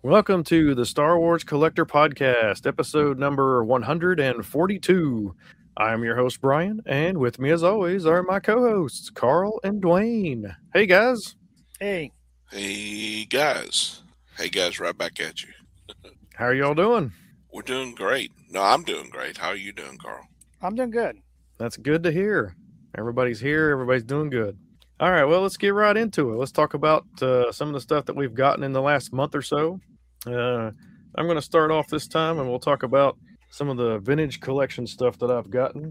Welcome to the Star Wars Collector Podcast, episode number 142. I'm your host, Brian, and with me, as always, are my co-hosts, Carl and Dwayne. Hey, guys. Hey. Hey, guys. Hey, guys, right back at you. How are y'all doing? We're doing great. No, I'm doing great. How are you doing, Carl? I'm doing good. That's good to hear. Everybody's here. Everybody's doing good. All right, well, let's get right into it. Let's talk about some of the stuff that we've gotten in the last month or so. I'm going to start off this time, and we'll talk about some of the vintage collection stuff that I've gotten.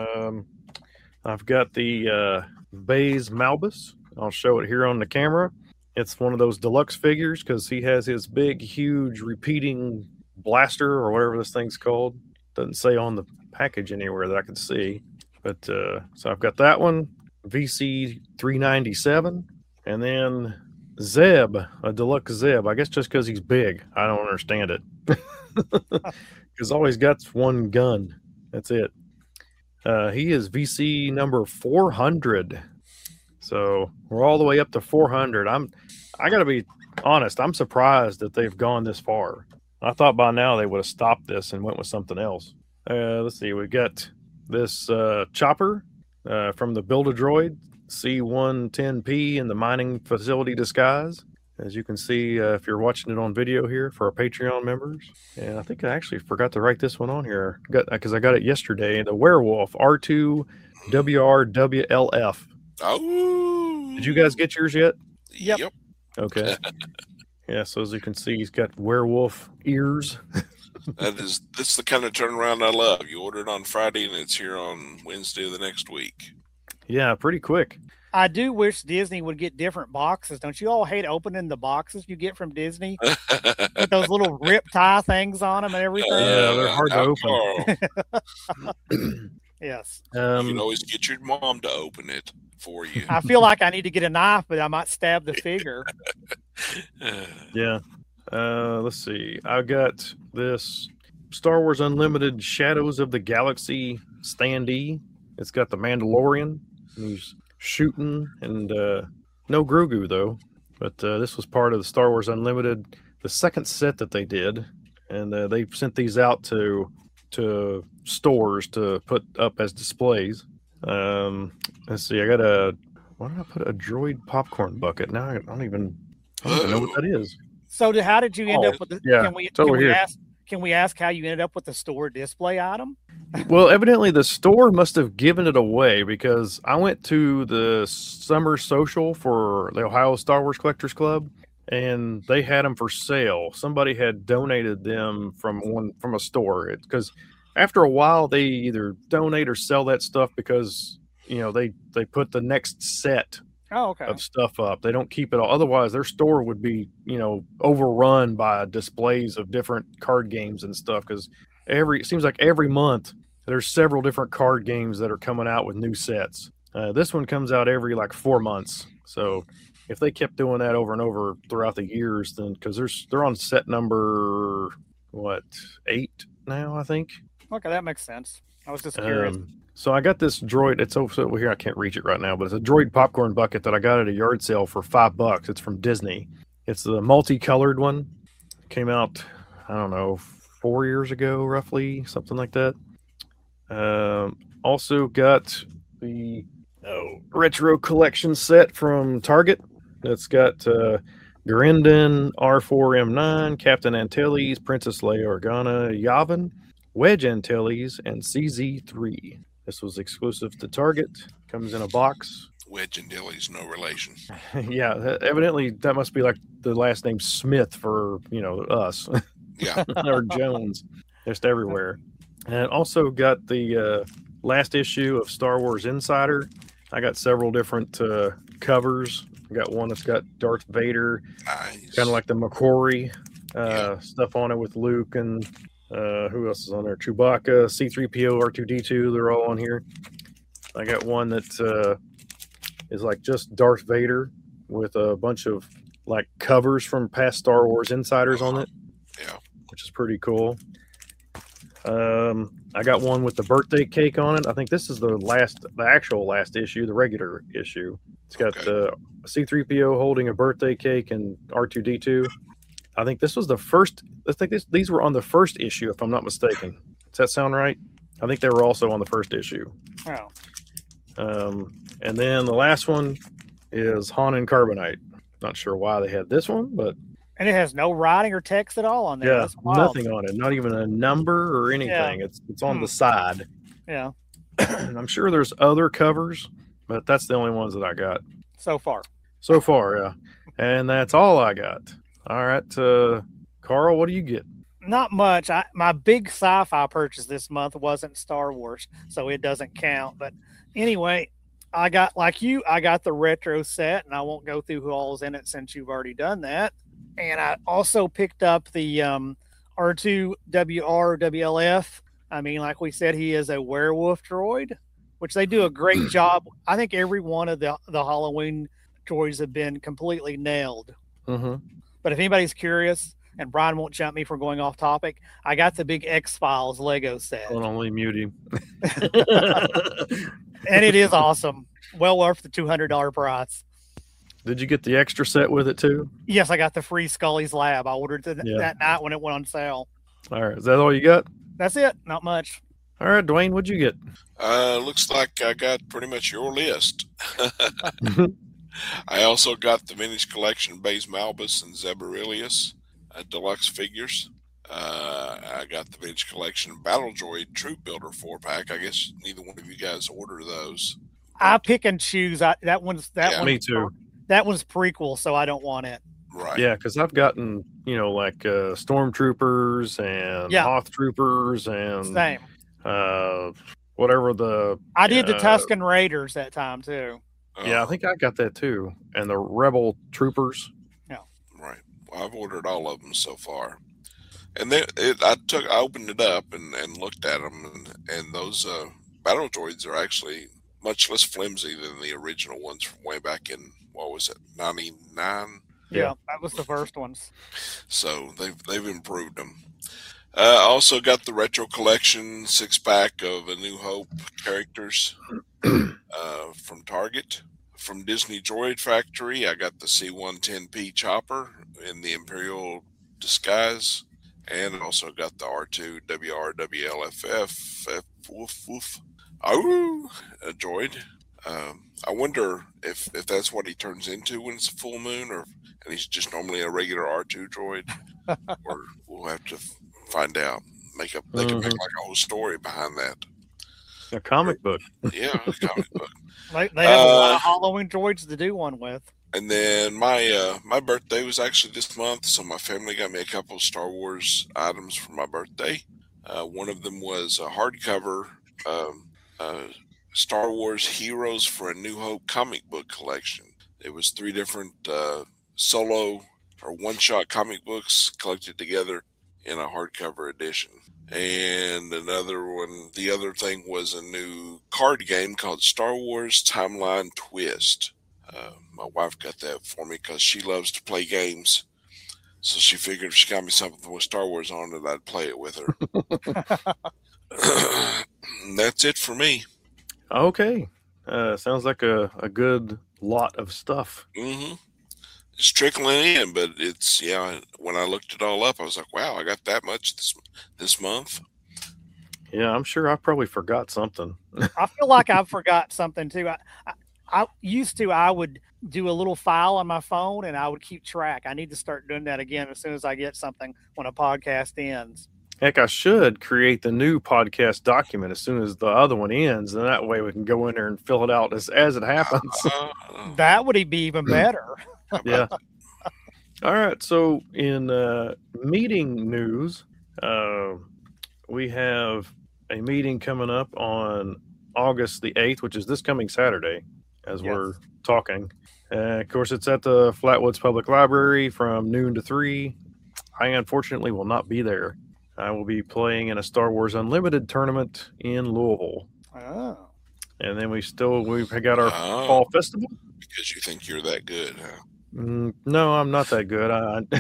I've got the Baze Malbus. I'll show it here on the camera. It's one of those deluxe figures because he has his big, huge repeating blaster or whatever this thing's called. Doesn't say on the package anywhere that I can see. But so I've got that one, VC 397, and then Zeb, a deluxe Zeb. I guess just because he's big. I don't understand it. Because all he's got's one gun. That's it. He is VC number 400. So we're all the way up to 400. I got to be honest. I'm surprised that they've gone this far. I thought by now they would have stopped this and went with something else. Let's see. We got this chopper from the Build-A-Droid C110P in the mining facility disguise. As you can see, if you're watching it on video here for our Patreon members. And I think I actually forgot to write this one on here because I got it yesterday. The Werewolf R2 WRWLF. Oh. Did you guys get yours yet? Yep. Okay. Yeah, so as you can see, he's got werewolf ears. This is the kind of turnaround I love. You order it on Friday and it's here on Wednesday of the next week. Yeah, pretty quick. I do wish Disney would get different boxes. Don't you all hate opening the boxes you get from Disney with those little rip tie things on them and everything? Yeah, they're hard to open. Yes. You can always get your mom to open it for you. I feel like I need to get a knife, but I might stab the figure. Yeah. Let's see. I got this Star Wars Unlimited Shadows of the Galaxy standee. It's got the Mandalorian. He's shooting, and no Grogu, though. But this was part of the Star Wars Unlimited, the second set that they did. And they sent these out to stores to put up as displays. Let's see. Why did I put a droid popcorn bucket? Now I don't even know what that is. So how did you end up with the? Yeah, Can we ask how you ended up with the store display item? Well, evidently the store must have given it away because I went to the summer social for the Ohio Star Wars Collectors Club, and they had them for sale. Somebody had donated them from a store because after a while they either donate or sell that stuff because they put the next set of stuff up. They don't keep it all. Otherwise, their store would be, overrun by displays of different card games and stuff. Because it seems like every month there's several different card games that are coming out with new sets. This one comes out every 4 months. So if they kept doing that over and over throughout the years, then because they're on set number 8 now, I think. Okay, that makes sense. I was just curious. So I got this droid. It's over here. I can't reach it right now, but it's a droid popcorn bucket that I got at a yard sale for $5. It's from Disney. It's the multicolored one. It came out, I don't know, 4 years ago, roughly, something like that. Also got the retro collection set from Target. That's got Grendon, R4M9, Captain Antilles, Princess Leia Organa, Yavin, Wedge Antilles, and CZ3. This was exclusive to Target. Comes in a box. Wedge Antilles, no relation. Yeah, evidently that must be like the last name Smith for, us. Yeah. Or Jones. Just everywhere. And also got the last issue of Star Wars Insider. I got several different covers. I got one that's got Darth Vader. Nice. Kind of like the McQuarrie stuff on it with Luke and who else is on there? Chewbacca, C-3PO, R2-D2. They're all on here. I got one that is like just Darth Vader with a bunch of covers from past Star Wars Insiders on it. Yeah. Which is pretty cool. I got one with the birthday cake on it. I think this is the actual last issue, the regular issue. It's got the C-3PO holding a birthday cake and R2-D2. I think this was the first. I think these were on the first issue, if I'm not mistaken. Does that sound right? I think they were also on the first issue. Oh, And then the last one is Han and Carbonite. Not sure why they had this one, but and it has no writing or text at all on there. yeah, That's wild. nothing on it. Not even a number or anything. It's on the side. Yeah, I'm sure there's other covers, but that's the only ones that I got so far. so far. Yeah, and that's all I got. All right, Carl, what do you get? Not much. My big sci-fi purchase this month wasn't Star Wars, so it doesn't count. But anyway, I got, like you, I got the retro set, and I won't go through who all's in it since you've already done that. And I also picked up the R2 WLF. I mean, like we said, he is a werewolf droid, which they do a great job. I think every one of the Halloween droids have been completely nailed. Mm-hmm. But if anybody's curious, and Brian won't jump me for going off topic, I got the big X-Files Lego set. I'll only mute him. And it is awesome. Well worth the $200 price. Did you get the extra set with it too? Yes, I got the free Scully's Lab. I ordered it that night when it went on sale. All right. Is that all you got? That's it. Not much. All right, Dwayne, what'd you get? Looks like I got pretty much your list. I also got the Vintage Collection Baze Malbus and Zebrilius deluxe figures. I got the Vintage Collection Battle Droid Troop Builder 4-pack. I guess neither one of you guys ordered those. I pick and choose. That one's Me too. That one's prequel, so I don't want it. Right. Yeah, because I've gotten, like Stormtroopers and Hoth Troopers and same. Whatever the. I did the Tusken Raiders that time too. Yeah, I think I got that too, and the Rebel Troopers. Yeah. Right. Well, I've ordered all of them so far, and I opened it up and looked at them, and those battle droids are actually much less flimsy than the original ones from way back in, what was it, 99? Yeah, that was the first ones. So they've improved them. I also got the Retro Collection 6-pack of A New Hope characters from Target. From Disney Droid Factory, I got the C-110P Chopper in the Imperial disguise, and also got the R2 WRWLFF a droid. I wonder if that's what he turns into when it's a full moon, and he's just normally a regular R2 droid, or we'll have to find out. They can make like a whole story behind that. A comic book. Yeah, a comic book. They have a lot of Halloween droids to do one with. And then my birthday was actually this month, so my family got me a couple of Star Wars items for my birthday. One of them was a hardcover Star Wars Heroes for a New Hope comic book collection. It was 3 different solo or one-shot comic books collected together in a hardcover edition. And the other thing was a new card game called Star Wars Timeline Twist. My wife got that for me because she loves to play games. So she figured if she got me something with Star Wars on it, I'd play it with her. That's it for me. Okay. Sounds like a good lot of stuff. Mm-hmm. It's trickling in, but it's, when I looked it all up, I was like, wow, I got that much this month. Yeah, I'm sure I probably forgot something. I feel like I forgot something too. I would do a little file on my phone and I would keep track. I need to start doing that again as soon as I get something when a podcast ends. Heck, I should create the new podcast document as soon as the other one ends, and that way we can go in there and fill it out as it happens. That would be even better. Yeah. All right. So in meeting news, we have a meeting coming up on August the 8th, which is this coming Saturday, as we're talking. Of course, it's at the Flatwoods Public Library from noon to 3. I unfortunately will not be there. I will be playing in a Star Wars Unlimited tournament in Louisville. Oh. And then we've got our fall festival. Because you think you're that good, huh? No, I'm not that good.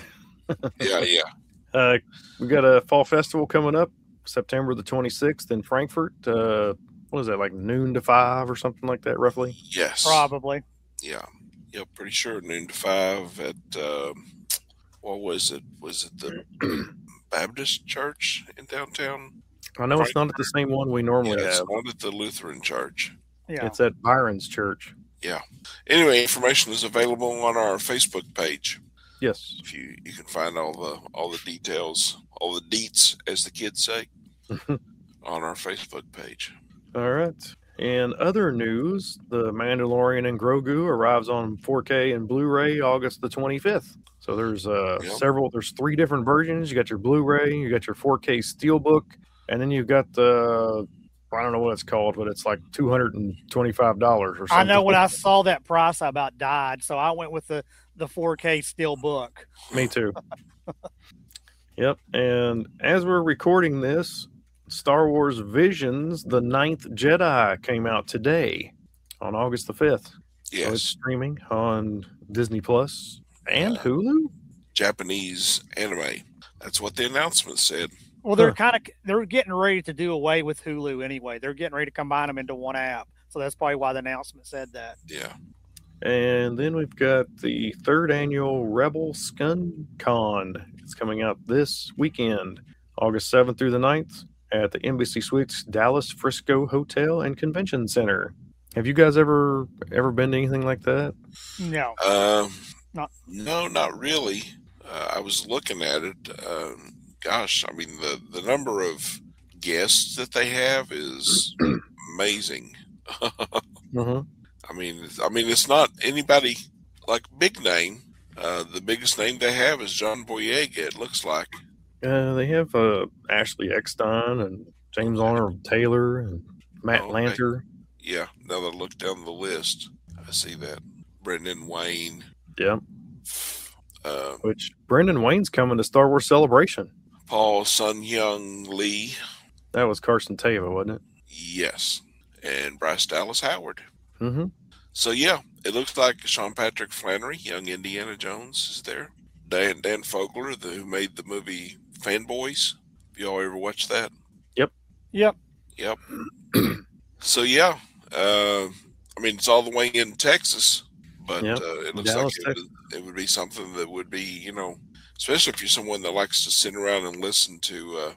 Yeah. We got a fall festival coming up September the 26th in Frankfurt. What is that, like noon to 5 or something like that, roughly? Yes. Probably. Yeah. Yeah, pretty sure noon to 5 at what was it? Was it the Baptist church in downtown? I know it's not at the same one we normally Yeah, it's have. not at the Lutheran church. Yeah. It's at Byron's Church. Yeah. Anyway, information is available on our Facebook page. Yes. If you can find all the details, all the deets, as the kids say, on our Facebook page. All right. In other news, The Mandalorian and Grogu arrives on 4K and Blu-ray August the 25th. So there's there's 3 different versions. You got your Blu-ray, you got your 4K Steelbook, and then you've got the, I don't know what it's called, but it's like $225 or something. I know when I saw that price, I about died. So I went with the 4K Steelbook. Me too. Yep. And as we're recording this, Star Wars Visions, The Ninth Jedi came out today on August the 5th. Yes. So it's streaming on Disney Plus and Hulu. Japanese anime. That's what the announcement said. Well, they're getting ready to do away with Hulu anyway. They're getting ready to combine them into one app. So that's probably why the announcement said that. Yeah. And then we've got the 3rd annual Rebel Scun Con. It's coming out this weekend, August 7th through the 9th at the Embassy Suites Dallas Frisco Hotel and Convention Center. Have you guys ever been to anything like that? No. No, not really. I was looking at it. Gosh, I mean, the number of guests that they have is amazing. Uh-huh. I mean, it's not anybody like big name. The biggest name they have is John Boyega, it looks like. They have Ashley Eckstein and James Arnold Taylor and Matt Lanter. Yeah, now that I look down the list, I see that. Brendan Wayne. Yeah. Which Brendan Wayne's coming to Star Wars Celebration. Paul Sun-Hyung Lee. That was Carson Teva, wasn't it? Yes. And Bryce Dallas Howard. Mm-hmm. So, yeah, it looks like Sean Patrick Flannery, young Indiana Jones, is there. Dan Fogler, who made the movie Fanboys. Have y'all ever watched that? Yep. So, yeah. I mean, it's all the way in Texas, but it looks Dallas, like it would be something that would be, especially if you're someone that likes to sit around and listen to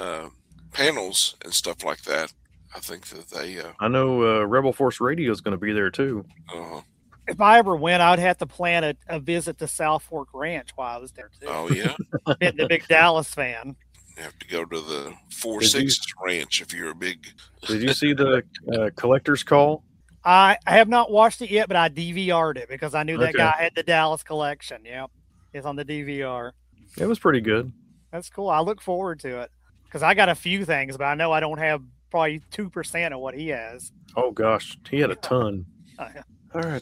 panels and stuff like that. I think that they... I know Rebel Force Radio is going to be there, too. If I ever went, I would have to plan a visit to South Fork Ranch while I was there, too. Oh, yeah? Being a big Dallas fan. You have to go to the Four Sixes Ranch if you're a big... Did you see the Collector's Call? I have not watched it yet, but I DVR'd it because I knew that guy had the Dallas collection. Yep. It's on the DVR. It was pretty good. That's cool. I look forward to it because I got a few things, but I know I don't have probably 2% of what he has. Oh, gosh. He had a ton. All right.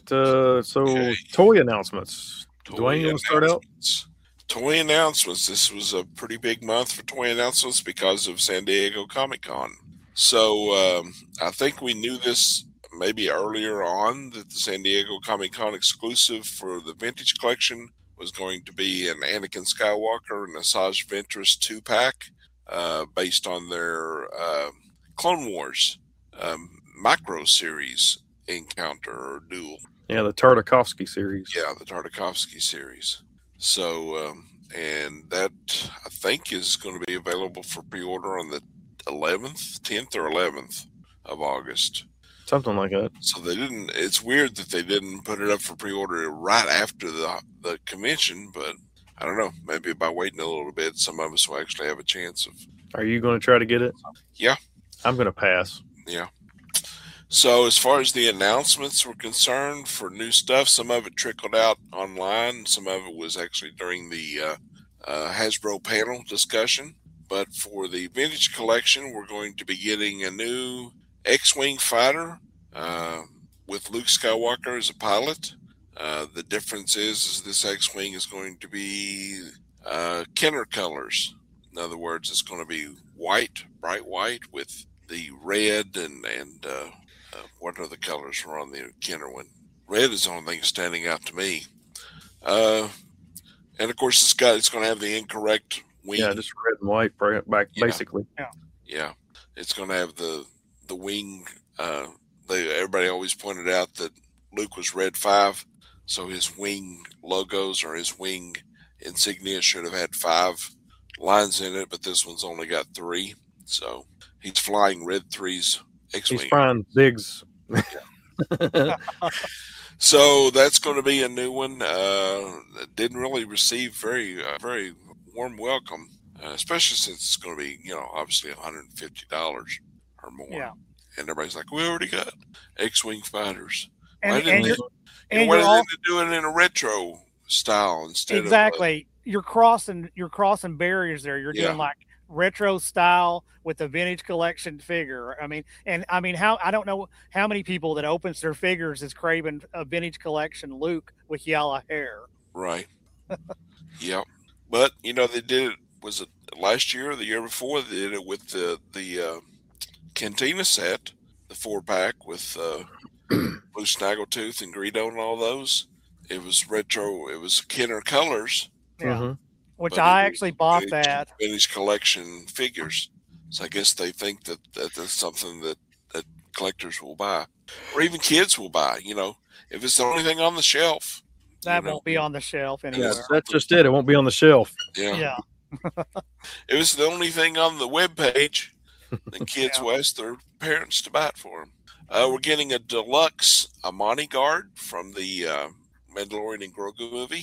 Toy announcements. Dwayne, you want to start out? Toy announcements. This was a pretty big month for toy announcements because of San Diego Comic-Con. So I think we knew this maybe earlier on that the San Diego Comic-Con exclusive for the Vintage Collection was going to be an Anakin Skywalker and Asajj Ventress 2-pack based on their Clone Wars micro series encounter or duel. Yeah, the Tartakovsky series. Yeah, the Tartakovsky series. So, and that I think is going to be available for pre-order on the 10th or 11th of August. Something like that. So they didn't, it's weird that they didn't put it up for pre-order right after the convention, but I don't know, maybe by waiting a little bit, some of us will actually have a chance of. Are you going to try to get it? Yeah. I'm going to pass. Yeah. So as far as the announcements were concerned for new stuff, some of it trickled out online. Some of it was actually during the Hasbro panel discussion. But for the Vintage Collection, we're going to be getting a new X-Wing fighter with Luke Skywalker as a pilot. The difference is this X-Wing is going to be Kenner colors. In other words, it's going to be white, bright white, with the red and what other colors were on the Kenner one? Red is the only thing standing out to me. And of course, it's going to have the incorrect wing. Yeah, just red and white back, basically. Yeah. It's going to have the wing. Everybody always pointed out that Luke was Red 5, so his wing logos or his wing insignia should have had 5 lines in it, but this one's only got 3. So he's flying Red 3's X-Wing. He's flying Biggs. So that's going to be a new one. Didn't really receive very warm welcome, especially since it's going to be, obviously $150 or more. Yeah. And everybody's like, we already got X-Wing fighters. And, Why didn't they do it in a retro style instead exactly. You're crossing barriers there. You're doing like retro style with a vintage collection figure. I mean, I don't know how many people that opens their figures is craving a vintage collection Luke with yellow hair. Right. Yep. But they did it. Was it last year or the year before? They did it with the Cantina set, the 4-pack with Blue Snaggletooth and Greedo and all those. It was retro. It was Kenner colors. Yeah. Mm-hmm. Which I actually bought that. Vintage collection figures. So I guess they think that that's something that collectors will buy, or even kids will buy. If it's the only thing on the shelf, that won't be on the shelf anywhere. Yeah, that's just it. It won't be on the shelf. Yeah. If it's the only thing on the web page, then kids will ask their parents to buy it for them. We're getting a deluxe Amani guard from the Mandalorian and Grogu movie.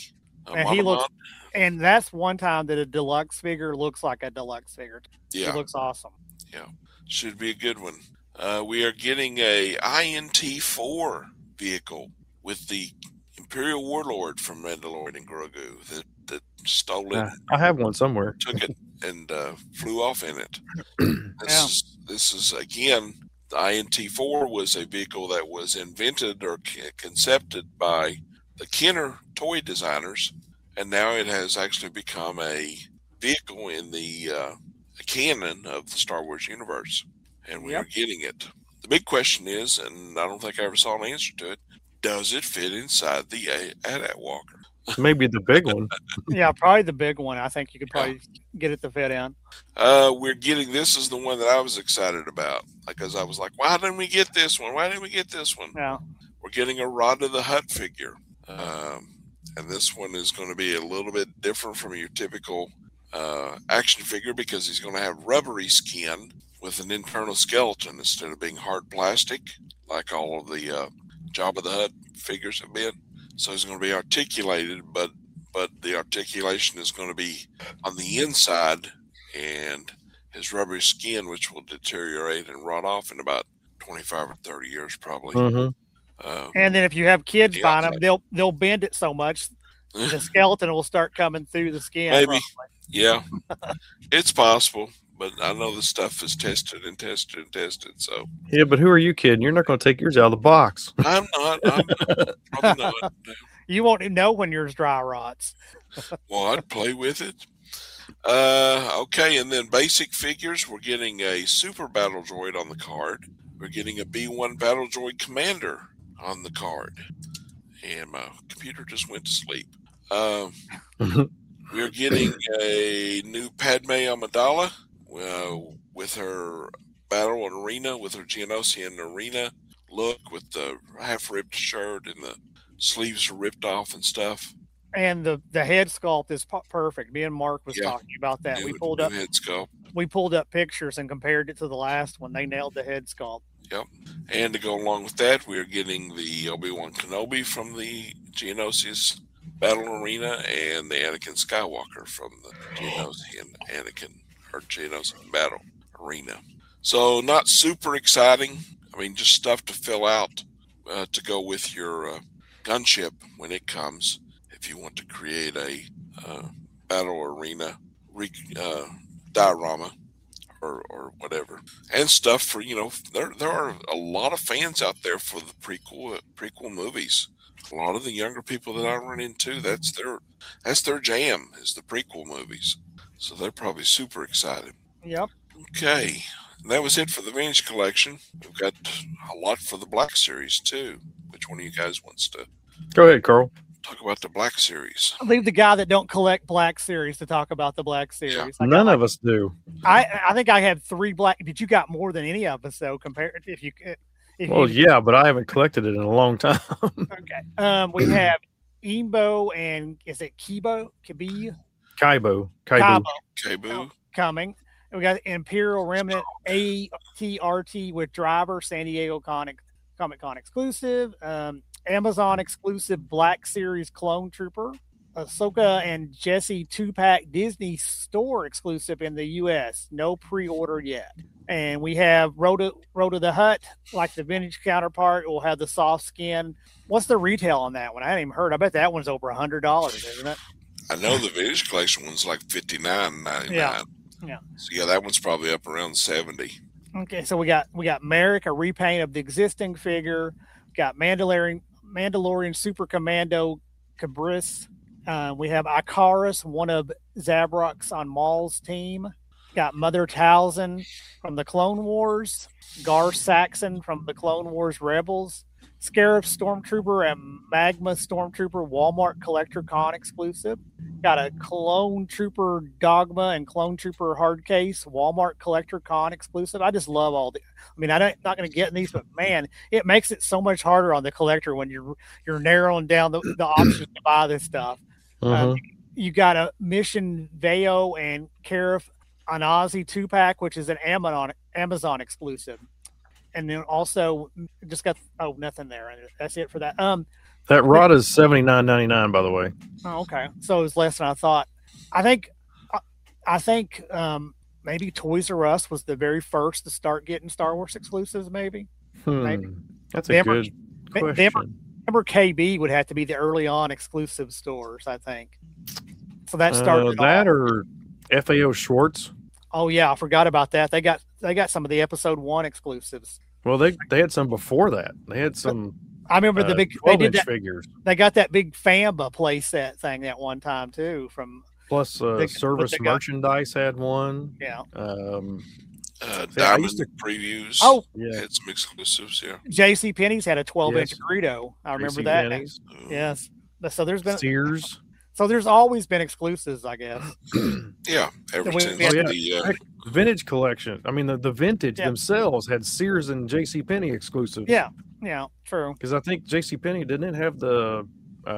And that's one time that a deluxe figure looks like a deluxe figure. Yeah. It looks awesome. Yeah. Should be a good one. We are getting a INT-4 vehicle with the Imperial Warlord from Mandalorian and Grogu that stole it. I have one somewhere. Took it and flew off in it. This is again, the INT-4 was a vehicle that was invented or conceived by the Kenner toy designers, and now it has actually become a vehicle in the canon of the Star Wars universe, and we are getting it. The big question is, and I don't think I ever saw an answer to it, does it fit inside the AT-AT Walker? Maybe the big one. Yeah, probably the big one. I think you could probably get it to fit in. We're getting, this is the one that I was excited about, because I was like, why didn't we get this one? Why didn't we get this one? Yeah. We're getting a Rod of the Hutt figure. And this one is going to be a little bit different from your typical action figure, because he's going to have rubbery skin with an internal skeleton instead of being hard plastic like all of the Jabba the Hutt figures have been. So he's going to be articulated, but the articulation is going to be on the inside, and his rubbery skin, which will deteriorate and rot off in about 25 or 30 years probably. Mm-hmm. And then if you have kids buying them, they'll bend it so much the skeleton will start coming through the skin. Maybe. Roughly. Yeah. It's possible, but I know the stuff is tested. So yeah, but who are you kidding? You're not going to take yours out of the box. I'm not. Probably not. You won't know when yours dry rots. Well, I'd play with it. Okay, and then basic figures. We're getting a Super Battle Droid on the card. We're getting a B-1 Battle Droid Commander on the card. And my computer just went to sleep. We're getting a new Padme Amidala with her battle arena, with her Geonosian arena look, with the half-ripped shirt and the sleeves are ripped off and stuff. And the head sculpt is perfect. Me and Mark was talking about that. New head sculpt. We pulled up pictures and compared it to the last one. They nailed the head sculpt. Yep. And to go along with that, we are getting the Obi-Wan Kenobi from the Geonosius Battle Arena and the Anakin Skywalker from the Geonosian Battle Arena. So not super exciting. I mean, just stuff to fill out to go with your gunship when it comes. If you want to create a battle arena diorama or whatever, and stuff for, there are a lot of fans out there for the prequel movies. A lot of the younger people that I run into, that's their jam, is the prequel movies. So they're probably super excited. Yep. Okay. And that was it for the Vintage Collection. We've got a lot for the Black Series too. Which one of you guys wants to go ahead, Carl? Talk about the Black Series. I'll leave the guy that don't collect Black Series to talk about the Black Series. Yeah. None of us do. I think I had 3 Black, but you got more than any of us though. Compared if you. Yeah, but I haven't collected it in a long time. Okay. We have Eambo and is it Kibo? Kaibo. Cabo Kabu. coming. And we got Imperial Remnant ATRT with Driver, San Diego Comic Con exclusive. Amazon exclusive Black Series Clone Trooper. Ahsoka and Jesse 2-pack Disney Store exclusive in the U.S. No pre-order yet. And we have Rhoda the Hutt, like the vintage counterpart. We'll have the soft skin. What's the retail on that one? I hadn't even heard. I bet that one's over $100, isn't it? I know the vintage collection one's like $59.99. Yeah. So yeah, that one's probably up around 70. Okay, so we got Merrick, a repaint of the existing figure. Got Mandalorian Super Commando Cabris. We have Icarus, one of Zabrox on Maul's team. Got Mother Talzin from the Clone Wars. Gar Saxon from the Clone Wars Rebels. Scarab Stormtrooper and Magma Stormtrooper Walmart Collector Con exclusive. Got a Clone Trooper Dogma and Clone Trooper Hardcase Walmart Collector Con exclusive. I just love all the. I mean, I'm not going to get in these, but man, it makes it so much harder on the collector when you're narrowing down the options to buy this stuff. You got a Mission Veo and Karif Anazi 2-pack, which is an Amazon exclusive. And then also just got nothing there. That's it for that. That rod is $79.99, by the way. Oh, okay. So it was less than I thought. I think maybe Toys R Us was the very first to start getting Star Wars exclusives. Maybe. Maybe. That's a good question. Remember KB would have to be the early on exclusive stores, I think. So that started that or FAO Schwartz. Oh yeah, I forgot about that. They got some of the episode 1 exclusives. Well, they had some before that. They had some. I remember the big 12-inch figures. They got that big Famba playset thing that one time too. Plus, Service Merchandise had one. Yeah. Diamond Previews. Oh, yeah. Had some exclusives. Yeah. J.C. Penney's had a 12-inch Greedo. I remember that. Yes. So there's been Sears. So there's always been exclusives, I guess. Yeah, ever since the vintage collection. I mean, the vintage themselves had Sears and JCPenney exclusives. Yeah, true. Because I think JCPenney didn't it have the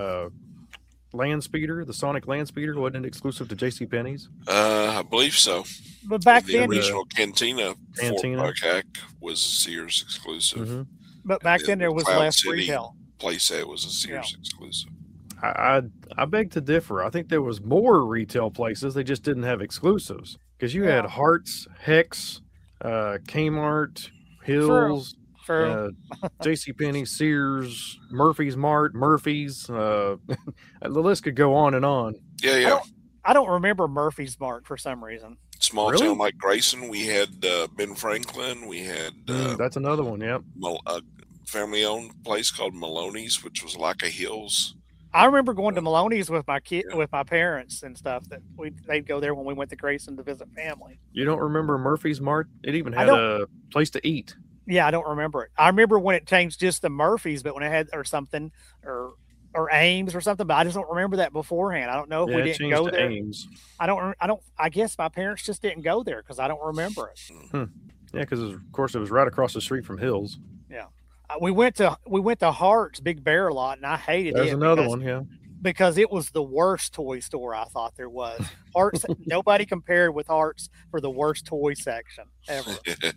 land speeder, the Sonic land speeder, wasn't it exclusive to JCPenney's? I believe so. But back the then, original Cantina 4-pack hack was a Sears exclusive. Mm-hmm. But back then there was Cloud less City retail. Playset was a Sears exclusive. I beg to differ. I think there was more retail places. They just didn't have exclusives. Because you had Hearts, Hex, Kmart, Hills, JCPenney, Sears, Murphy's Mart, Murphy's. The list could go on and on. Yeah. I don't remember Murphy's Mart for some reason. Small town like Grayson, we had Ben Franklin. We had that's another one. Yep, a family-owned place called Maloney's, which was like a Hills. I remember going to Maloney's with with my parents and stuff. That they'd go there when we went to Grayson to visit family. You don't remember Murphy's Mart? It even had a place to eat. Yeah, I don't remember it. I remember when it changed just to Murphy's, but when it had or something or Ames or something. But I just don't remember that beforehand. I don't know if we didn't go there. Ames. I guess my parents just didn't go there because I don't remember it. Yeah, because of course it was right across the street from Hills. Yeah. We went to Hart's Big Bear lot, and I hated it. There's another one, yeah. Because it was the worst toy store I thought there was. Hart's, nobody compared with Hart's for the worst toy section ever.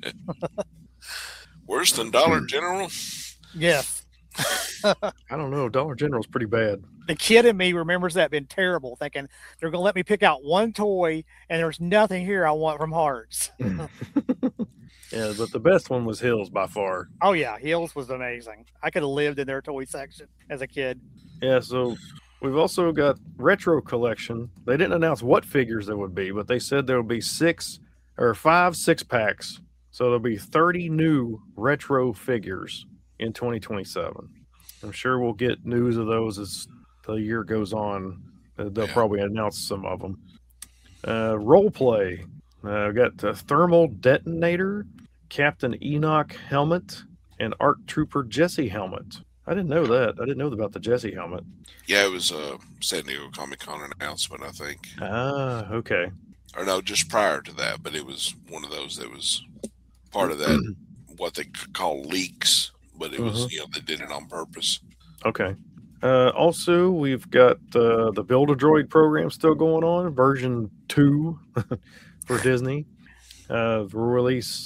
Worse than Dollar General? Yes. I don't know. Dollar General's pretty bad. The kid in me remembers that being terrible, thinking they're going to let me pick out one toy, and there's nothing here I want from Hart's. Yeah, but the best one was Hills by far. Oh, yeah. Hills was amazing. I could have lived in their toy section as a kid. Yeah, so we've also got retro collection. They didn't announce what figures there would be, but they said there would be 5 6-packs. So there'll be 30 new retro figures in 2027. I'm sure we'll get news of those as the year goes on. They'll probably announce some of them. Role play. We've got the Thermal Detonator, Captain Enoch helmet, and ARC Trooper Jesse helmet. I didn't know that. I didn't know about the Jesse helmet. Yeah, it was a San Diego Comic-Con announcement, I think. Ah, okay. Or no, just prior to that, but it was one of those that was part of that, what they call leaks, but it was, they did it on purpose. Okay. Also, we've got the Build-A-Droid program still going on, version 2 for Disney. We'll release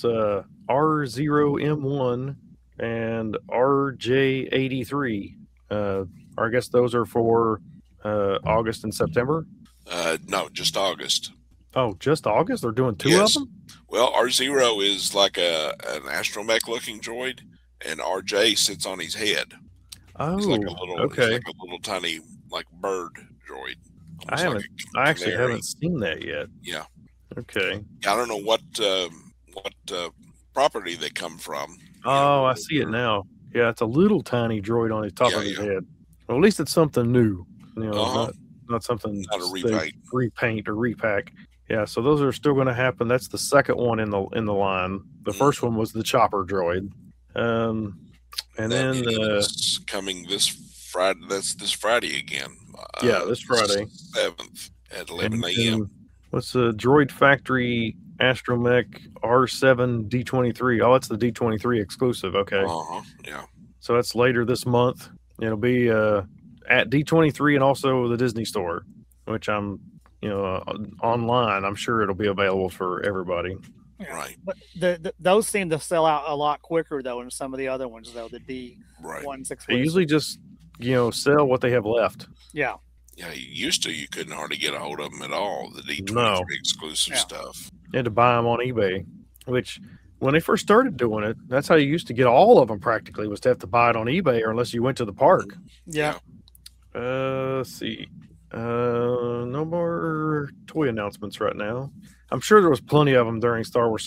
R0M1 and RJ83. I guess those are for August and September. No, just August. Oh, just August? They're doing two Yes. of them? Well, R0 is like an astromech looking droid, and RJ sits on his head. Oh, He's like a little, okay. he's like a little tiny like bird droid. I Almost actually canary. haven't seen that yet. Yeah. Okay. I don't know what property they come from. Oh, I see it now. Yeah, it's a little tiny droid on the top of his head. Well, at least it's something new. You know, not something Not a repaint or repack. Yeah, so those are still going to happen. That's the second one in the line. The first one was the chopper droid. And then it's coming this Friday. That's this Friday again. Yeah, this Friday, 7th at 11 a.m. What's the Droid Factory Astromech R7 D23? Oh, it's the D23 exclusive. Okay. Yeah. So that's later this month. It'll be at D23 and also the Disney Store, which I'm, online. I'm sure it'll be available for everybody. Right. But those seem to sell out a lot quicker though than some of the other ones though. The D16. They usually just sell what they have left. Yeah. Yeah, you couldn't hardly get a hold of them at all. The D23 exclusive stuff. You had to buy them on eBay, which when they first started doing it, that's how you used to get all of them practically, was to have to buy it on eBay or unless you went to the park. Yeah. Let's see. No more toy announcements right now. I'm sure there was plenty of them during Star Wars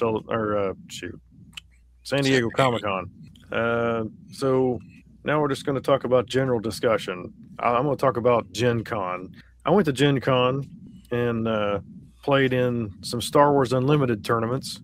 San Diego Comic-Con. So now we're just going to talk about general discussion. I'm going to talk about Gen Con. I went to Gen Con and played in some Star Wars Unlimited tournaments.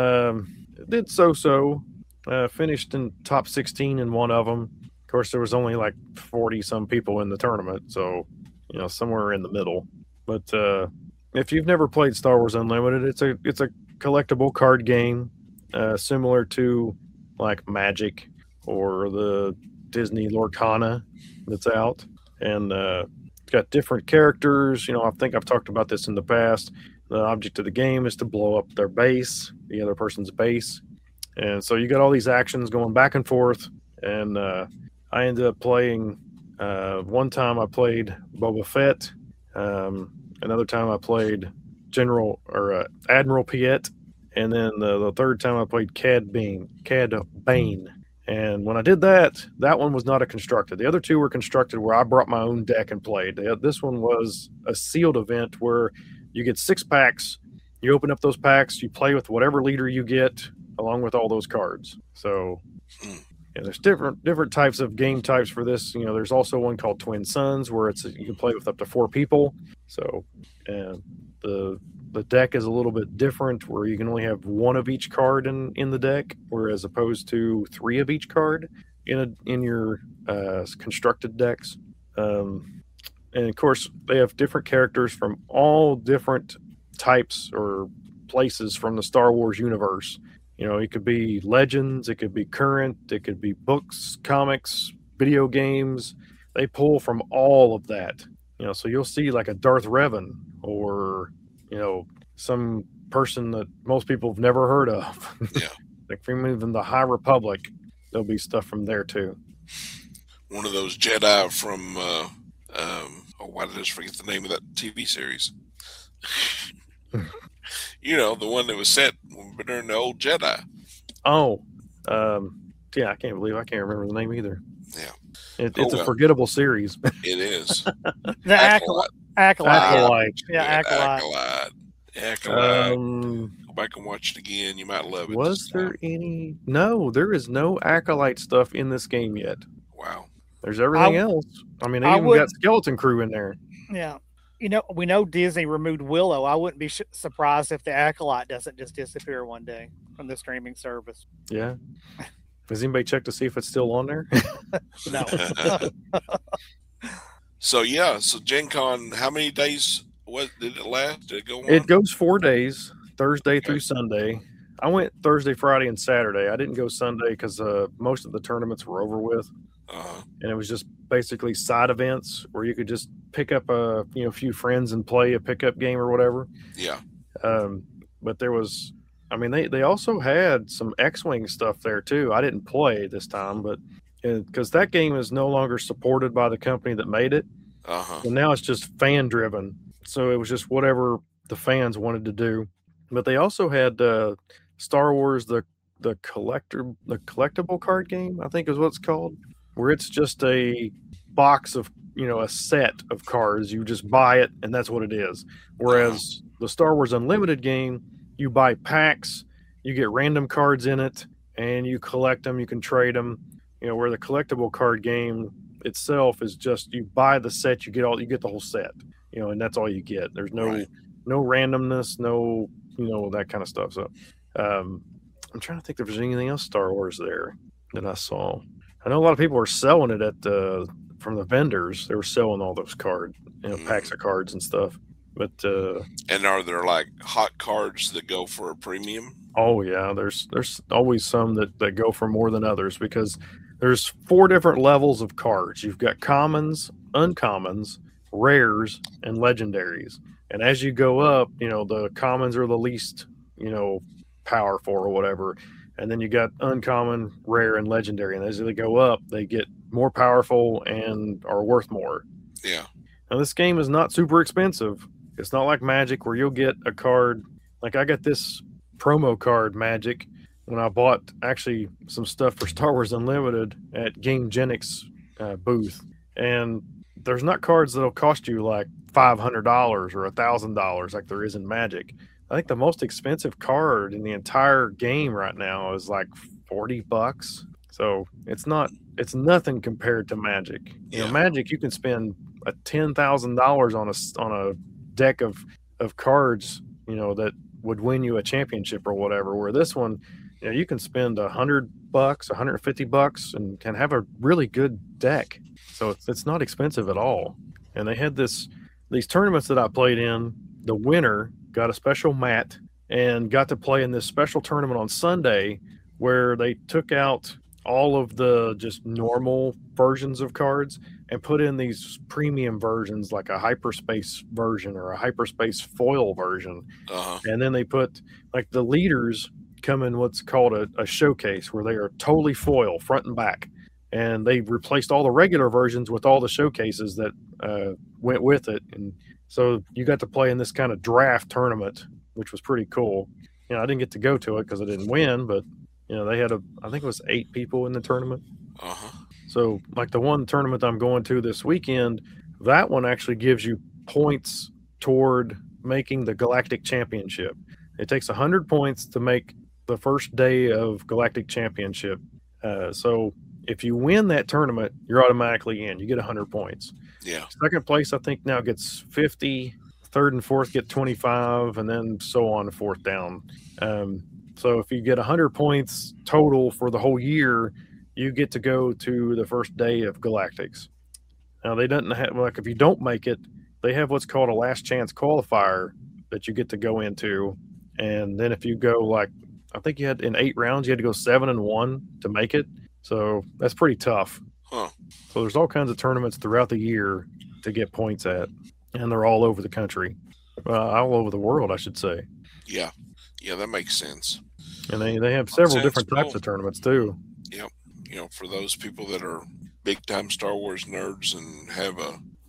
Did so-so. Finished in top 16 in one of them. Of course, there was only like 40-some people in the tournament, so somewhere in the middle. But if you've never played Star Wars Unlimited, it's a collectible card game, similar to like Magic or the Disney Lorcana that's out, and it's got different characters. I think I've talked about this in the past. The object of the game is to blow up their base, the other person's base, and so you got all these actions going back and forth. And I ended up playing. One time I played Boba Fett. Another time I played Admiral Piet, and then the third time I played Cad Bane. And when I did that one was not a constructed. The other two were constructed where I brought my own deck and played. This one was a sealed event where you get 6 packs. You open up those packs, you play with whatever leader you get, along with all those cards. So there's different types of game types for this. There's also one called Twin Suns where you can play with up to 4 people. So the deck is a little bit different where you can only have 1 of each card in the deck, whereas opposed to 3 of each card in your constructed decks. And of course, they have different characters from all different types or places from the Star Wars universe. It could be legends, it could be current, it could be books, comics, video games. They pull from all of that. So you'll see like a Darth Revan or, some person that most people have never heard of. Yeah. Like from even the High Republic, there'll be stuff from there too. One of those Jedi from, why did I just forget the name of that TV series? The one that was set during the old Jedi. Oh, yeah, I can't remember the name either. Yeah. It's a forgettable series. It is. The Acolyte. Yeah, Acolyte. Go back and watch it again. You might love it. Was there any? No, there is no Acolyte stuff in this game yet. Wow. There's everything else. I mean, they even got Skeleton Crew in there. Yeah. We know Disney removed Willow. I wouldn't be surprised if the Acolyte doesn't just disappear one day from the streaming service. Yeah. Has anybody checked to see if it's still on there? No. So Gen Con, how many days did it last? Did it go on? It goes 4 days, Thursday through Sunday. I went Thursday, Friday, and Saturday. I didn't go Sunday because most of the tournaments were over with. and it was just basically side events where you could just pick up a few friends and play a pickup game or whatever. Yeah. But there was, I mean, they also had some X-Wing stuff there too. I didn't play this time, but because that game is no longer supported by the company that made it, and now it's just fan driven. So it was just whatever the fans wanted to do. But they also had Star Wars the collectible card game, I think is what it's called, where it's just a box of a set of cards. You just buy it and that's what it is. Whereas the Star Wars Unlimited game, you buy packs, you get random cards in it, and you collect them. You can trade them. Where the collectible card game itself is just you buy the set, you get the whole set. And that's all you get. There's no randomness, no that kind of stuff. So I'm trying to think if there's anything else Star Wars there that I saw. I know a lot of people were selling it from the vendors. They were selling all those cards, packs of cards and stuff. But and are there like hot cards that go for a premium? Oh yeah, there's always some that go for more than others because there's 4 different levels of cards. You've got commons, uncommons, rares, and legendaries. And as you go up, the commons are the least, powerful or whatever. And then you got uncommon, rare, and legendary. And as they go up, they get more powerful and are worth more. Yeah. Now this game is not super expensive. It's not like Magic where you'll get a card. Like I got this promo card Magic when I bought actually some stuff for Star Wars Unlimited at GameGenics booth. And there's not cards that'll cost you like $500 or $1,000 like there is in Magic. I think the most expensive card in the entire game right now is like $40. So it's nothing compared to Magic. Magic, you can spend $10,000 on a deck of cards, that would win you a championship or whatever. Where this one, you can spend $100, $150 and can have a really good deck. So it's not expensive at all. And they had these tournaments that I played in. The winner got a special mat and got to play in this special tournament on Sunday where they took out all of the just normal versions of cards and put in these premium versions like a hyperspace version or a hyperspace foil version. And then they put like the leaders come in what's called a showcase where they are totally foil front and back. And they replaced all the regular versions with all the showcases that went with it. And so you got to play in this kind of draft tournament, which was pretty cool. I didn't get to go to it because I didn't win, but they had I think it was 8 people in the tournament. So like the one tournament I'm going to this weekend, that one actually gives you points toward making the Galactic Championship. It takes 100 points to make the first day of Galactic Championship. So if you win that tournament, you're automatically in. You get 100 points. Yeah. Second place, I think, now gets 50. Third and fourth get 25, and then so on, fourth down. So if you get 100 points total for the whole year, you get to go to the first day of Galactics. Now, they don't have, like, if you don't make it, they have what's called a last chance qualifier that you get to go into. And then if you go, like, I think you had in 8 rounds, you had to go 7-1 to make it. So that's pretty tough. So there's all kinds of tournaments throughout the year to get points at, and they're all over the country, all over the world, I should say. Yeah, that makes sense. And they have several different types of tournaments too. Yep. For those people that are big time Star Wars nerds and have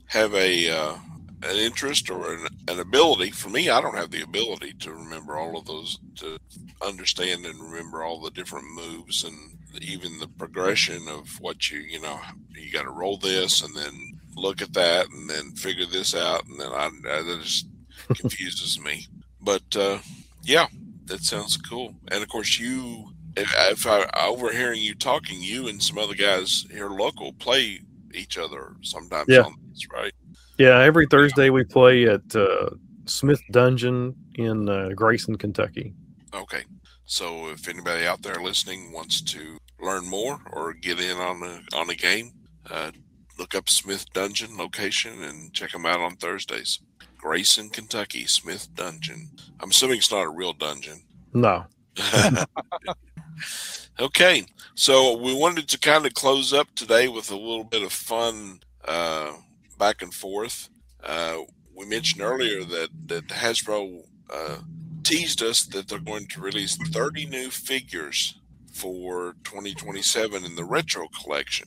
an interest or an ability. For me, I don't have the ability to remember all of those, to understand and remember all the different moves and even the progression of what you got to roll this and then look at that and then figure this out. And then that just confuses me. But yeah, that sounds cool. And of course, if I overhearing you talking, you and some other guys here local play each other sometimes on this, right? Yeah, every Thursday we play at Smith Dungeon in Grayson, Kentucky. Okay. So if anybody out there listening wants to learn more or get in on a game, look up Smith Dungeon location and check them out on Thursdays. Grayson, Kentucky, Smith Dungeon. I'm assuming it's not a real dungeon. No. Okay, so we wanted to kind of close up today with a little bit of fun back and forth. We mentioned earlier that Hasbro teased us that they're going to release 30 new figures for 2027 in the retro collection.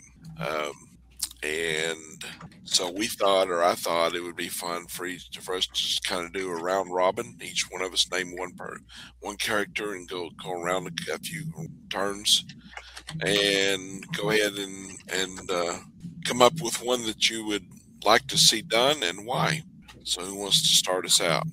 And so we thought, or I thought, it would be fun for us to just kind of do a round robin. Each one of us name one character and go around a few turns, and go ahead and come up with one that you would like to see done and why. So who wants to start us out?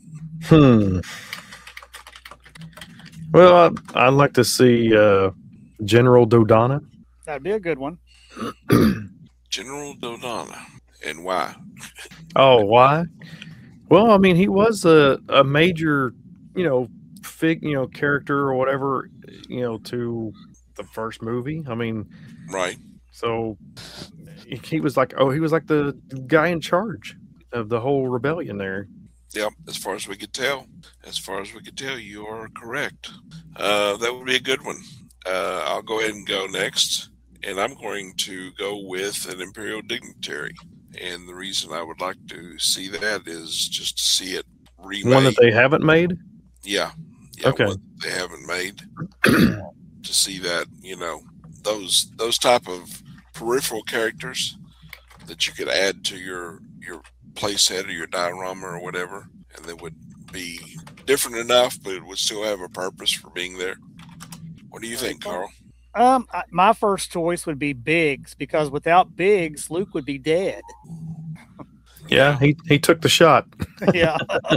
Well, I'd like to see General Dodonna. That'd be a good one. General Dodonna, and why? Oh, why? Well, I mean, he was a major, character or whatever, to the first movie. I mean, Right. so he was like the guy in charge of the whole rebellion there. Yep, as far as we could tell, you are correct. That would be a good one. I'll go ahead and go next, and I'm going to go with an Imperial dignitary. And the reason I would like to see that is just to see it remade. One that they haven't made? Yeah, Okay. one that they haven't made. To see that, those type of peripheral characters that you could add to your play set or your diorama or whatever, and they would be different enough, but it would still have a purpose for being there. What do you think, Carl? My first choice would be Biggs, because without Biggs, Luke would be dead. Yeah, he took the shot. Yeah.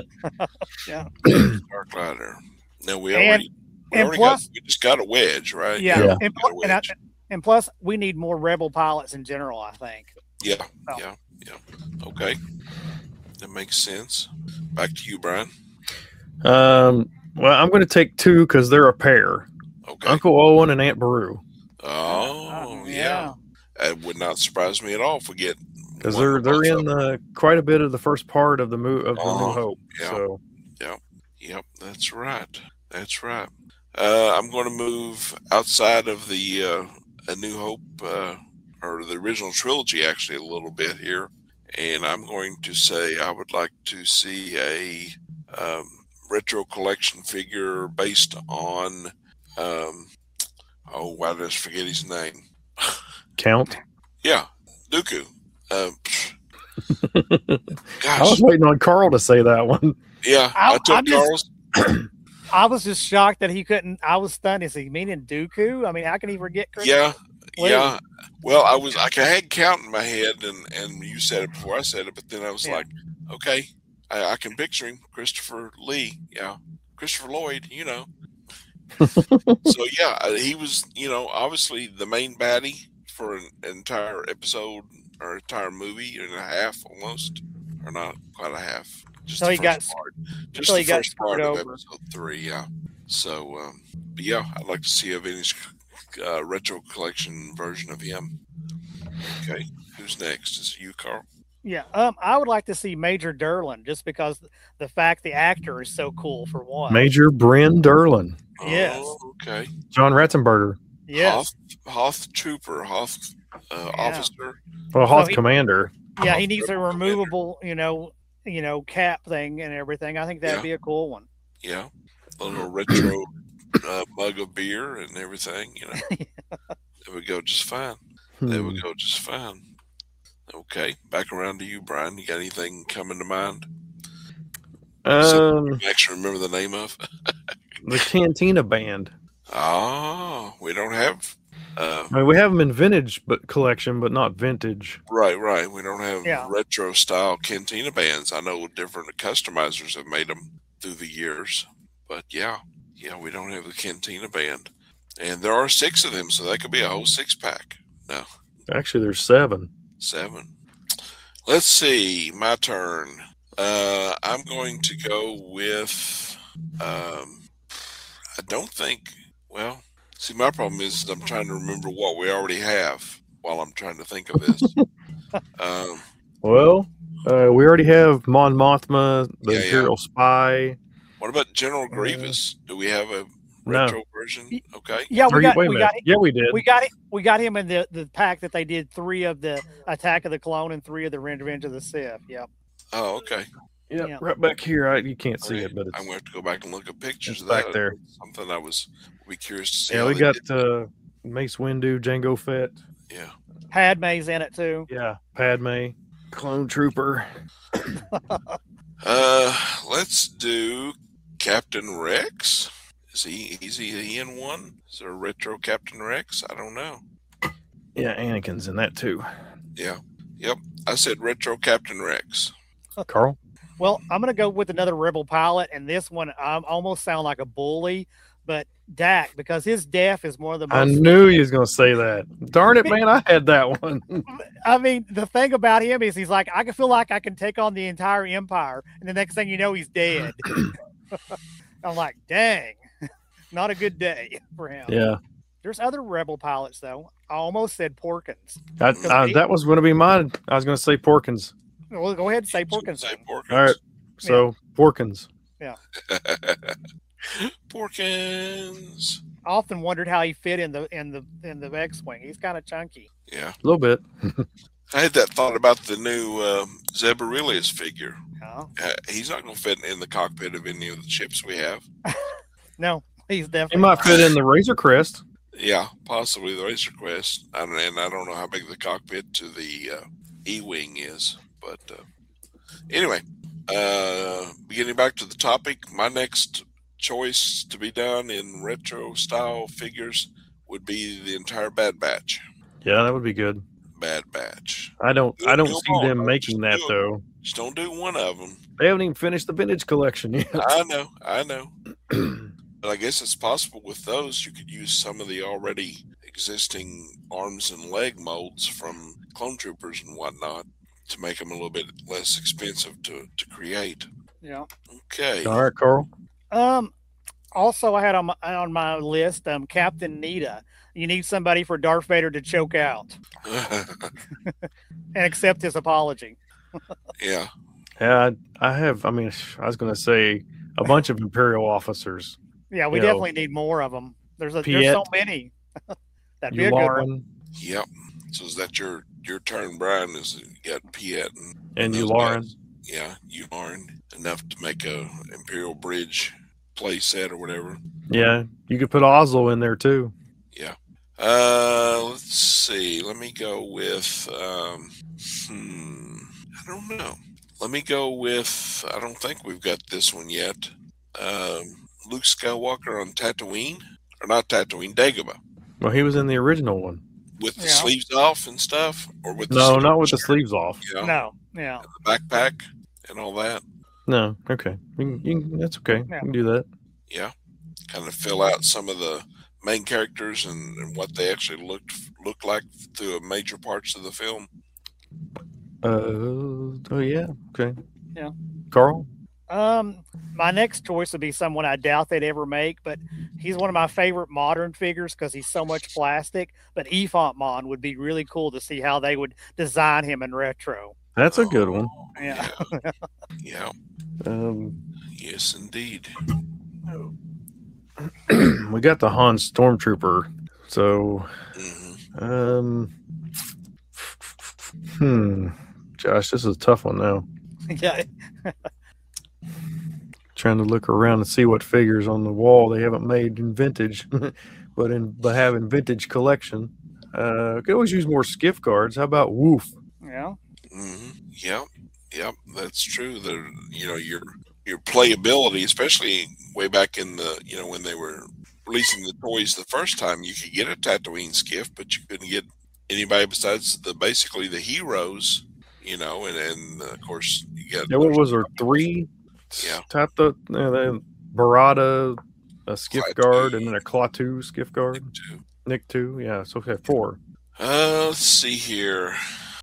Dark Rider. No, we just got a Wedge, right? Yeah. Yeah. And plus, we need more Rebel pilots in general, I think. Yeah. Okay, that makes sense. Back to you, Brian. Well, I'm going to take two because they're a pair. Okay. Uncle Owen and Aunt Beru. Oh, yeah. It would not surprise me at all if we get, because they're in quite a bit of the first part of the New Hope. Yeah. So Yep, that's right. I'm going to move outside of the A New Hope or the original trilogy, actually, a little bit here, and I'm going to say I would like to see a retro collection figure based on why did I forget his name? Count. Yeah, Dooku. I was waiting on Carl to say that one. Yeah, I took Carl's. I was just shocked that he couldn't. I was stunned. Is he meaning Dooku? I mean, how can he forget Christopher? Yeah. Well, I had Count in my head, and you said it before I said it, but then I was like, okay, I can picture him, Christopher Lee. Yeah, Christopher Lloyd. So yeah, he was, obviously the main baddie for an entire episode or entire movie and a half, almost, or not quite a half. Just so the he first got part. Just so the he got first part screwed of over. episode 3. Yeah. So, but yeah, I'd like to see a vintage retro collection version of him. Okay, who's next? Is it you, Carl? Yeah, I would like to see Major Derlin, just because the fact the actor is so cool, for one. Major Bryn Derlin. Yes. Oh, okay. John Ratzenberger. Yes. Hoth Trooper, Officer. Well, Hoth Commander. Yeah, he needs a removable, cap thing and everything. I think that'd be a cool one. Yeah, a little retro mug of beer and everything. That would go just fine. Okay, back around to you, Brian. You got anything coming to mind? You actually remember the name of? The Cantina Band. Oh, we don't have. I mean, we have them in vintage collection, but not vintage. Right. We don't have retro style Cantina bands. I know different customizers have made them through the years, but yeah, we don't have the Cantina band, and there are 6 of them, so that could be a whole 6-pack. No, actually, there's 7. 7. Let's see. My turn. I'm going to go with. I don't think. Well, see, my problem is I'm trying to remember what we already have while I'm trying to think of this. Well, we already have Mon Mothma, the Imperial Spy. What about General Grievous? Do we have a retro version. Okay. Yeah, Or wait a minute. Yeah, we did. we got him in the pack that they did 3 of the Attack of the Clone and 3 of the Revenge of the Sith. Yep. Oh, okay. Yeah, Yeah. right back here. You can't see Okay. it, but I'm going to have to go back and look at pictures it's of that. back there. Something I would be curious to see. Yeah, how we they got did. Mace Windu, Jango Fett. Yeah. Padme's in it too. Yeah, Padme, Clone Trooper. Let's do Captain Rex. Is he in one? Is there a retro Captain Rex? I don't know. Yeah, Anakin's in that too. Yeah. Yep. I said retro Captain Rex. Carl? Well, I'm going to go with another Rebel pilot, and this one I almost sound like a bully, but Dak, because his death is one of the most. I knew he was going to say that. Darn it, man! I had that one. I mean, the thing about him is he's like, I can feel like I can take on the entire empire, and the next thing you know, he's dead. I'm like, dang, not a good day for him. Yeah, There's other Rebel pilots though. I almost said Porkins. that was going to be mine. I was going to say Porkins. Well, go ahead and say Porkins. Say Porkins. All right, so Porkins. Porkins. I often wondered how he fit in the X-wing. He's kind of chunky. Yeah. A little bit. I had that thought about the new Zeb Aurelius figure. Yeah. He's not going to fit in the cockpit of any of the ships we have. No, he's He definitely. might fit in the Razor Crest. Yeah, possibly the Razor Crest. And I don't know how big the cockpit to the E-Wing is. But anyway, getting back to the topic, my next choice to be done in retro style figures would be the entire Bad Batch. Yeah, that would be good. Bad Batch. I don't Do them see all. them making that Just though. Just don't do one of them. They haven't even finished the vintage collection yet. I know. But I guess it's possible with those you could use some of the already existing arms and leg molds from Clone Troopers and whatnot to make them a little bit less expensive to create. Yeah. Okay. All right, Carl. Also, I had on my list Captain Nita. You need somebody for Darth Vader to choke out and accept his apology. Yeah. Yeah, I have. I mean, I was going to say a bunch of Imperial officers. Yeah, we You know, definitely need more of them. There's so Piet, many. That'd be a good one. Yularen, Yep. So is that your turn, Brian? Is you got Piet and those Yularen. guys? Yeah, Yularen. Enough to make a Imperial Bridge play set or whatever. Yeah, you could put Oslo in there too. Yeah. Let's see. Let me go with I don't know. Let me go with I don't think we've got this one yet. Luke Skywalker on Tatooine. Or not Tatooine, Dagobah. Well, he was in the original one. With the Yeah. sleeves off and stuff? Or with the No, sleeves not with the shirt, sleeves off. you know, No, yeah. the backpack and all that. No, okay. That's okay. Yeah. You can do that. Yeah. Kind of fill out some of the main characters and what they actually look like through major parts of the film. Oh yeah. Okay. Yeah. Carl. My next choice would be someone I doubt they'd ever make, but he's one of my favorite modern figures because he's so much plastic. But Ifont Mon would be really cool to see how they would design him in retro. That's a good one. Yeah. Yeah. Yes, indeed. We got the Han Stormtrooper. So, hmm Josh, this is a tough one now. Yeah. Trying to look around and see what figures on the wall they haven't made in vintage, but have in vintage collection. Could always use more skiff guards. How about Woof? Yeah. Yep. That's true. Your playability, especially way back in the when they were releasing the toys the first time, you could get a Tatooine skiff, but you couldn't get anybody besides basically the heroes. And of course you got. Yeah, what was there? 3? Yeah. Tata, Barada, a skiff Klaatu. guard, and then a Klaatu skiff guard. Too. Nick 2. Yeah, so we have 4. Let's see here.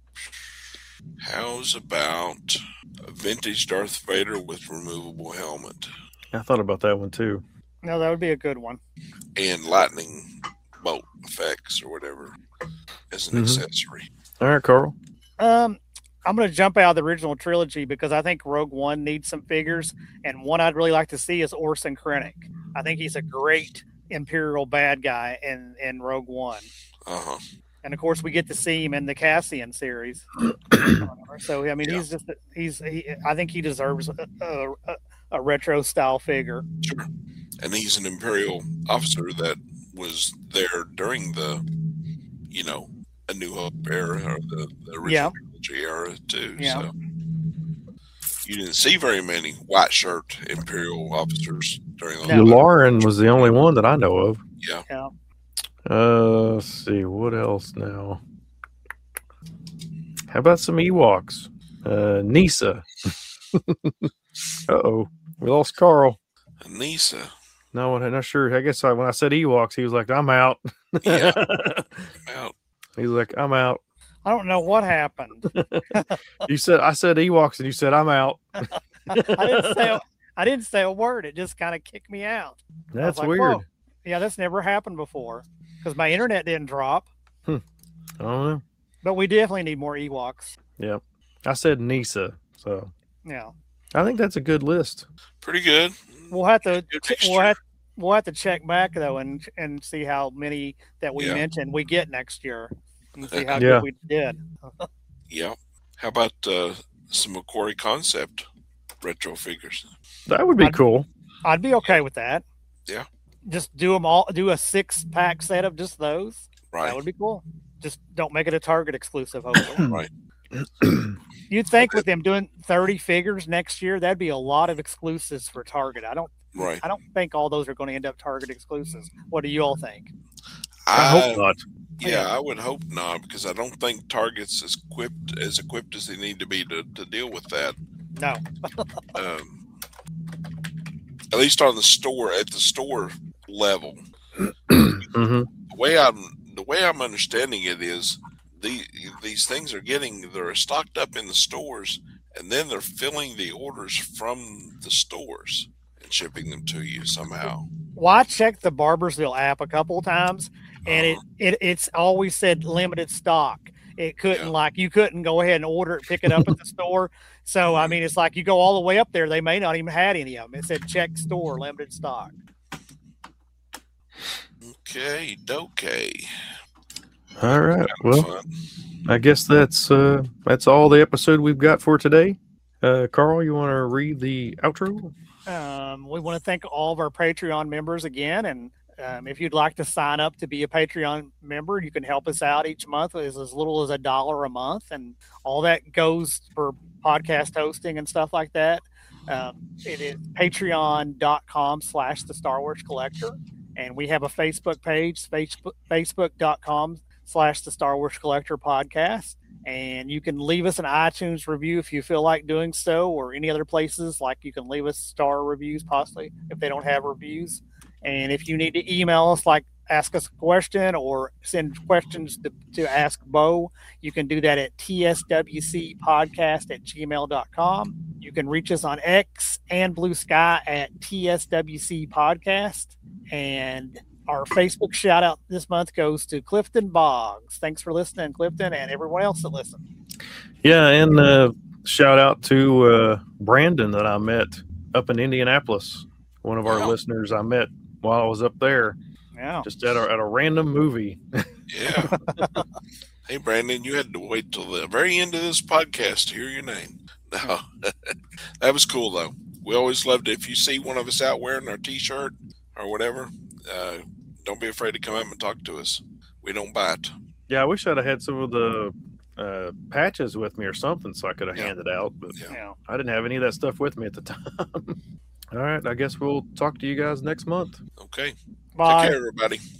How's about a vintage Darth Vader with removable helmet I thought about that one too. No, that would be a good one. and lightning bolt effects or whatever as an accessory? All right, Carl. I'm going to jump out of the original trilogy because I think Rogue One needs some figures, and one I'd really like to see is Orson Krennic. I think he's a great Imperial bad guy in Rogue One. Uh-huh. And of course, we get to see him in the Cassian series. So I mean, I think he deserves a retro style figure. Sure. And he's an Imperial officer that was there during the, A New Hope era or the original trilogy era too. Yeah. So you didn't see very many white shirt Imperial officers during the Lauren was the only one that I know of. Yeah. Let's see, what else now? How about some Ewoks? Nisa. Uh-oh. We lost Carl. Nisa. No, I'm not sure. I guess when I said Ewoks, he was like, I'm out. Yeah. I'm out. He was like, I'm out. I don't know what happened. I said Ewoks, and you said I'm out. I didn't say a word. It just kind of kicked me out. That's like, weird. whoa. Yeah, that's never happened before because my internet didn't drop. I don't know. But we definitely need more Ewoks. Yeah. I said Nisa, so yeah. I think that's a good list. Pretty good. We'll have to check back though and see how many that we mentioned we get next year and see how good we did. Yeah. How about some Macquarie Concept retro figures? That would be cool. I'd be okay with that. Yeah. Just do them all. Do a 6-pack set of just those. Right. That would be cool. Just don't make it a Target exclusive. Hopefully. Right. You'd think with them doing 30 figures next year, that'd be a lot of exclusives for Target. I don't think all those are going to end up Target exclusives. What do you all think? I hope not. Yeah, I would hope not, because I don't think Target's as equipped as they need to be to deal with that. No. At least at the store level. Mm-hmm. The way I'm understanding it is these things they're stocked up in the stores, and then they're filling the orders from the stores and shipping them to you somehow. Well, I checked the Barbersville app a couple of times, and it's always said limited stock. It couldn't you couldn't go ahead and order it, pick it up at the store. So I mean, it's like you go all the way up there, they may not even had any of them. It said check store, limited stock. Okay, dokey. All right. Well, I guess that's all the episode we've got for today. Carl, you want to read the outro? We want to thank all of our Patreon members again, and if you'd like to sign up to be a Patreon member, you can help us out each month as little as $1 a month, and all that goes for podcast hosting and stuff like that. It is patreon.com/the Star Wars Collector, and we have a Facebook page, facebook.com/the Star Wars Collector podcast. And you can leave us an iTunes review if you feel like doing so, or any other places, like you can leave us star reviews possibly if they don't have reviews. And if you need to email us, like ask us a question or send questions to Ask Bo, you can do that at tswcpodcast@gmail.com. You can reach us on X and Blue Sky at TSWC Podcast. And our Facebook shout out this month goes to Clifton Boggs. Thanks for listening, Clifton, and everyone else that listened. Yeah, and shout out to Brandon that I met up in Indianapolis. One of our listeners I met while I was up there. Yeah. Just at a random movie. Yeah. Hey, Brandon, you had to wait till the very end of this podcast to hear your name. No, that was cool, though. We always loved it. If you see one of us out wearing our T-shirt or whatever, don't be afraid to come up and talk to us. We don't bite. Yeah, I wish I'd have had some of the patches with me or something so I could have handed out, but I didn't have any of that stuff with me at the time. All right, I guess we'll talk to you guys next month. Okay. Bye. Take care, everybody.